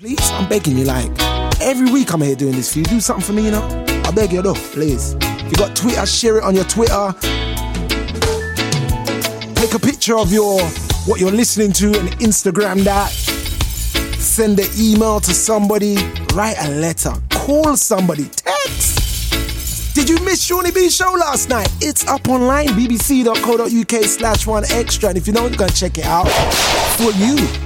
Please, I'm begging you, like, every week I'm here doing this for you. Do something for me, you know? I beg you, though, please. If you got Twitter, share it on your Twitter. Take a picture of what you're listening to and Instagram that. Send an email to somebody. Write a letter. Call somebody. Text. Did you miss Shawnee B show last night? It's up online, bbc.co.uk/1extra. And if you don't, go check it out for you.